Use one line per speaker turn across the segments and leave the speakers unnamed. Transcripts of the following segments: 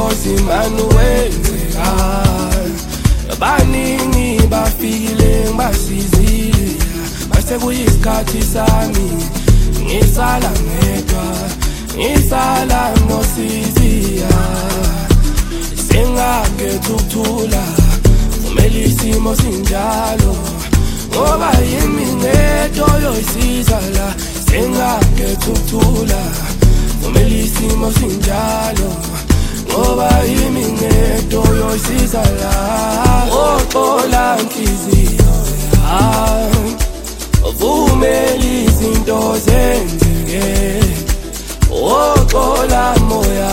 cause imani wenzeka baningi bafikile ngisizile base kuyisikhathi sami ngisala ngedwa ngisala nosizia sengakhetha ukuthula kumele isimo sinjalo ngoba yimi ngedwa yoyisiza la sengakhetha ukuthula kumele isimo sinjalo ngoba yimi ngedwa yoyisiza la oxola inhliziyo vumeli izinto zenzeke oxola moya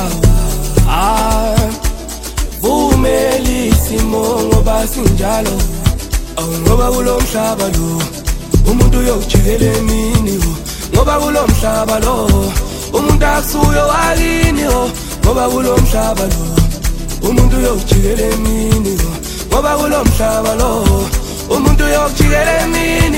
vumeli isimo ngoba sinjalo ngoba kulo mhlaba lo umuntu uyojikela emini ngoba kulo mhlaba lo umuntu akusuyo wakini ngoba kulo mhlaba lo umuntu uyojikela emini ngoba kulo mhlaba lo umuntu uyojikela emini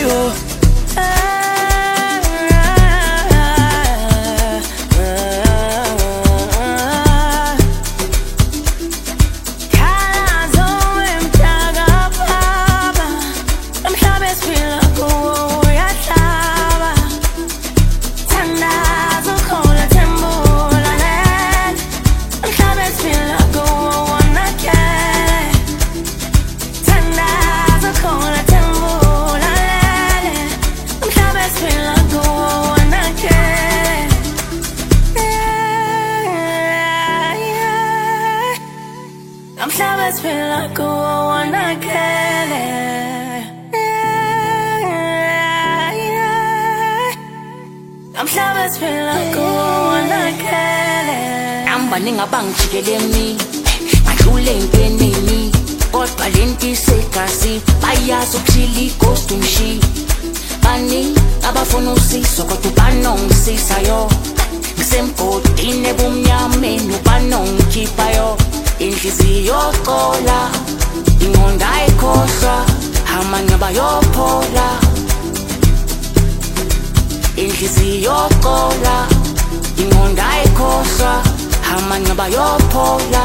Flowers feel like a war when I get it. Flowers feel like a war when I get it.
I'm banning a bang chicken me. My true lane penny. But Valenti say kasi. Baya so chili goes to she. Bani, abafono si. So go to banong si sayo. Sempo tine bumya menu banong kipayo. Inhliziyo xola inqondo ayikhohlwa amanye bayophola inhliziyo xola inqondo ayikhohlwa amanye bayophola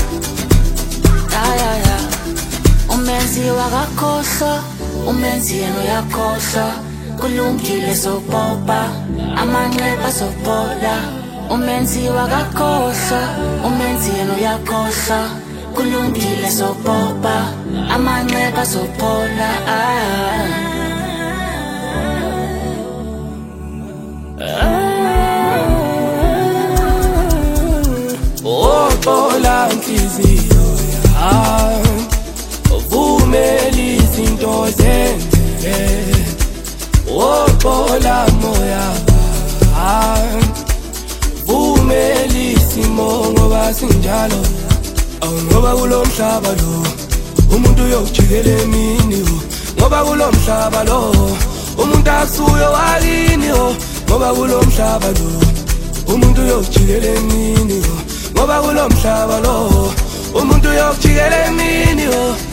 ya umenzi wakakhohlwa umenzi yena uyakhohlwa kulungile sopopa amanxeba sophola umenzi wakakhohlwa umenzi yena uyakhohlwa kulungile sopopa amanxeba sophola
oxola inhliziyo vumeli izinto zenzeke oxola moya vumeli isimo ngoba sinjalo ngoba kulo mhlaba lo umuntu uyojikela emini ngoba kulo mhlaba lo umuntu akusuyo wakini ngoba kulo mhlaba lo umuntu uyojikela emini ngoba kulo mhlaba lo umuntu uyojikela emini